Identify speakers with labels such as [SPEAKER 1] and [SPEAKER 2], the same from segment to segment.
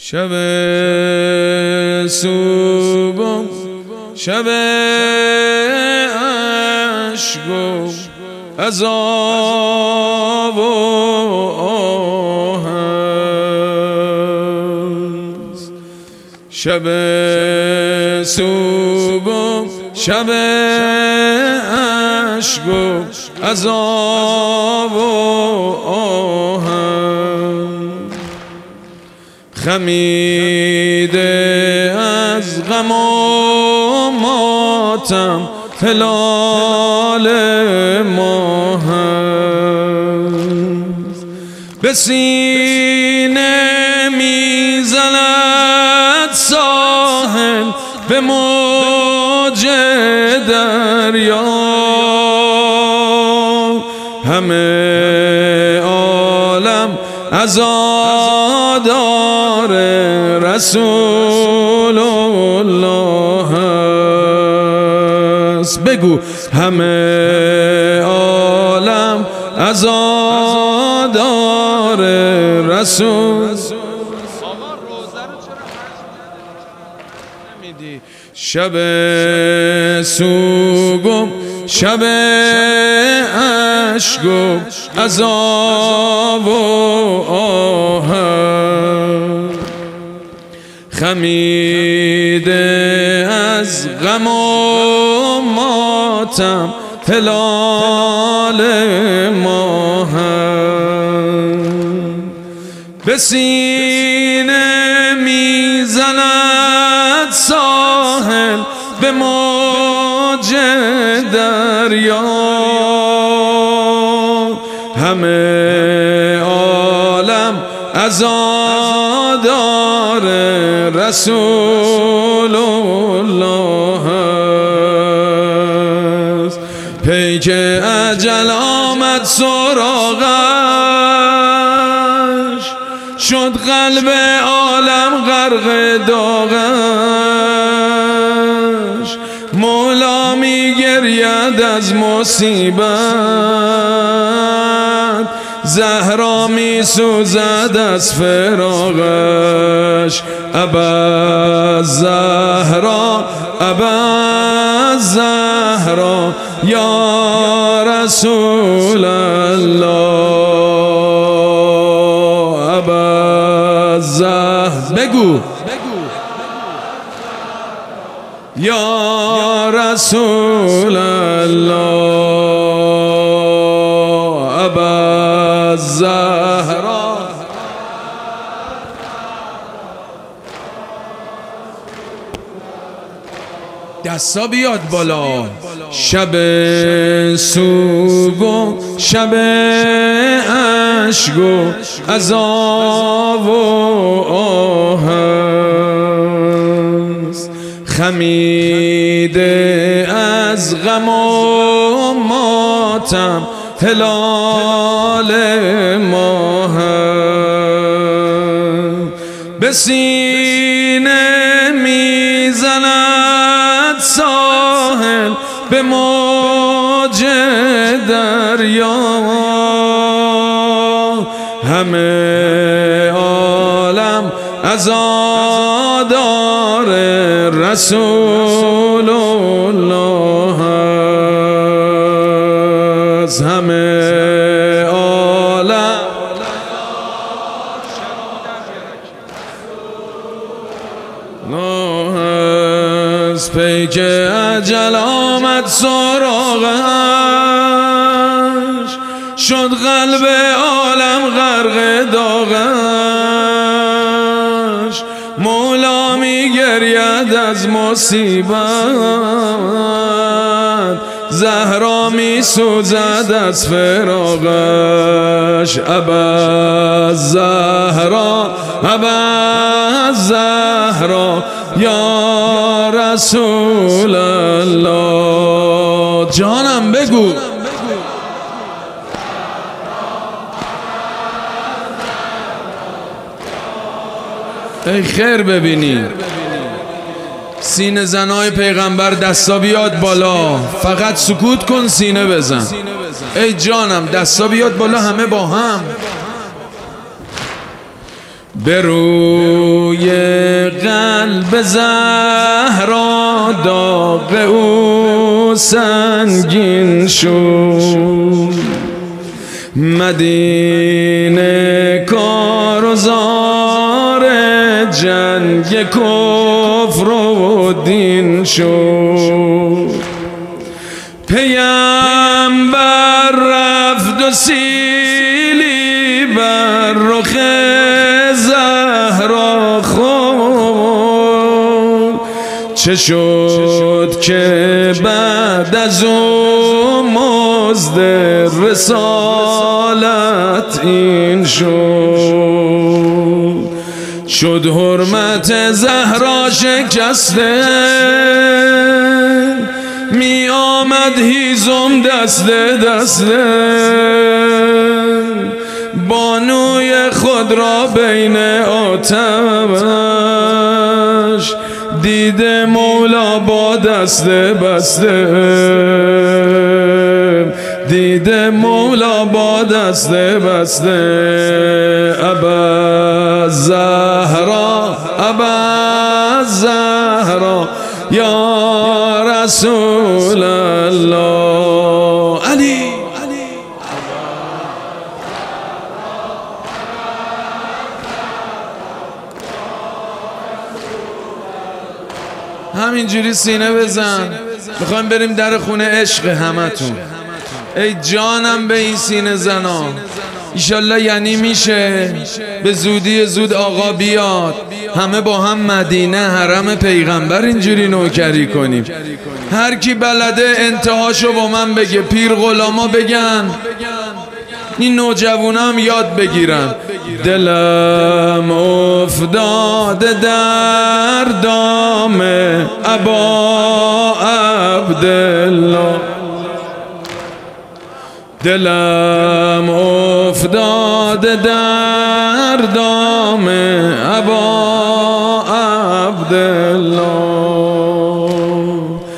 [SPEAKER 1] شب صبح شب عشق و عذاب و آه است. شب صبح شب عشق و عذاب و آه خمیده از غم و ماتم هلال ماه است. به سینه میزند ساحل به موج دریا، همه عالم عزادار رسول الله است. بگو همه عالم عزادار رسول. شب صبح شب عشق و عذاب و آه خمیده از غم و ماتم هلال ماه به سینه میزند ساحل به موج دریا، همه عالم عزادار رسول الله است. پیک اجل آمد سراغش، شد قلب عالم غرق داغش. مولا می گرید از مصیبت، زهرا می سوزد از فراقش. ابا زهرا ابا زهرا یا رسول الله. ابا زهرا بگو یا رسول الله. ابا زهرا دستا بیاد بالا. شب صبح شب عشق و عذاب و آه است. خمیده از غم و ماتم هلال ماه به سینه میزند ساحل به موج دریا، همه عالم عزادار رسول الله است. همه عالم الله است. پیک اجل آمد سراغش، شد قلب عالم غرق داغش. مولا می گرید از مصیبت، زهرا می سوزد از فراقش. ابا زهرا ابا زهرا یا رسول الله. جانم بگو ای خیر ببینی. سینه زنای پیغمبر دستا بیاد بالا، فقط سکوت کن سینه بزن. ای جانم دستا بیاد بالا همه با هم. به روی قلب زهرا داغ او سنگین شد. مدینه کارزار جنگ کفر و دین شد. پیامبر رفت و سیلی بر رخ زهرا خورد. چه شد که بعد از او مزد رسالت این شد حرمت زهرا شکسته، می آمد هیزم دسته دسته، بانوی خود را بین آتش، دیده مولا با دسته بسته، دیده مولا با دسته بسته. ابا زهرا ابا زهرا یا رسول الله. علی همینجوری سینه بزن. میخوایم بریم در خونه عشق همتون. ای جانم به این سینه زنا. ایشالله یعنی میشه به زودی زود آقا بیاد، همه با هم مدینه حرم پیغمبر اینجوری نوکری کنیم. هر کی بلده انتهاشو با من بگه، پیر غلاما بگن، این نوجوانا هم یاد بگیرن. دلم افتاده در دام ابا عبدالله، دلم افتاده در دام ابا عبدالله،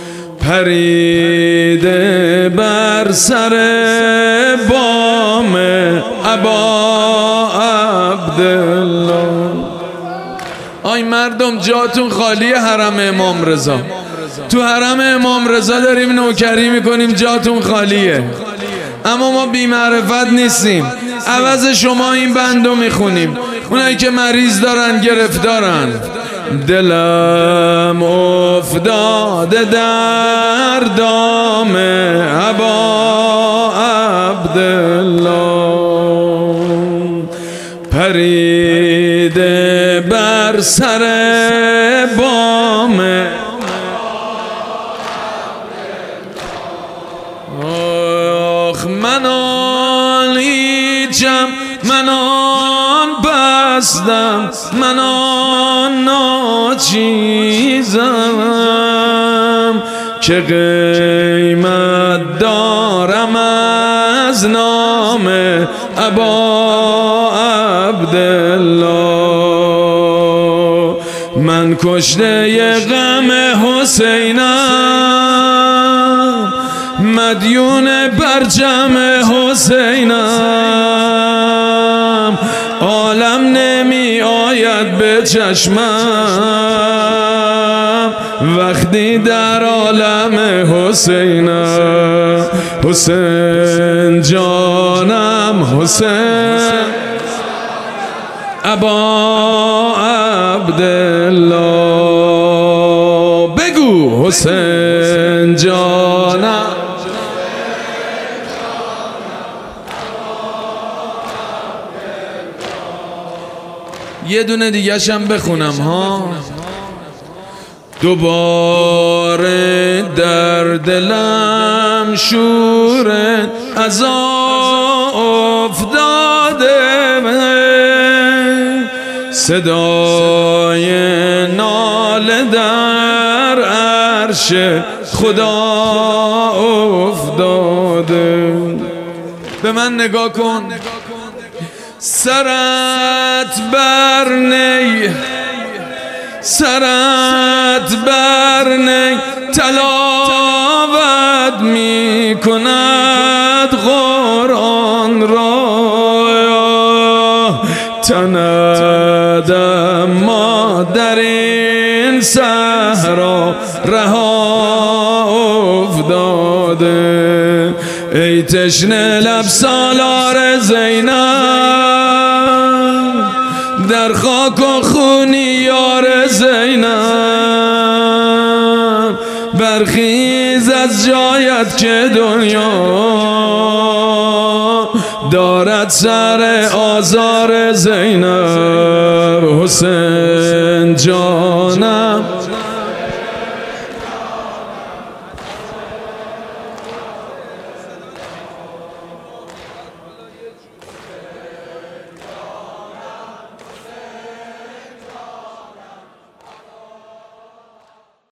[SPEAKER 1] پریده بر سر بام ابا عبدالله. آی مردم جاتون خالی حرم امام رضا. تو حرم امام رضا داریم نوکری میکنیم، جاتون خالیه. اما ما بی‌معرفت نیستیم، عوض شما این بندو میخونیم. اونایی که مریض دارن گرفتارن. دلم افتاده در دام ابا عبدالله، پریده بر سر بام. من آن هیچم، من آن بستم، من آن ناچیزم که قیمت دارم از نام ابا عبدالله. من کشته غم حسینم، مدیون برجم حسینم، عالم نمی آید به چشمم وقتی در عالم حسینم. حسین جانم حسین ابا عبدالله، بگو حسین جانم. یه دونه دیگه شم بخونم ها. دوباره در دلم شور عزا افتاده، صدای ناله در عرش خدا افتاده. به من نگاه کن. سرت بر نی، سرت بر نی تلاوت می کند قرآن را، تنت دادم ما در این صحرا رها افتاده. ای تشنه لب سالار زینب در خاک و خونی یار زینب، برخیز از جایت که دنیا دارد سر آزار زینب. حسین جان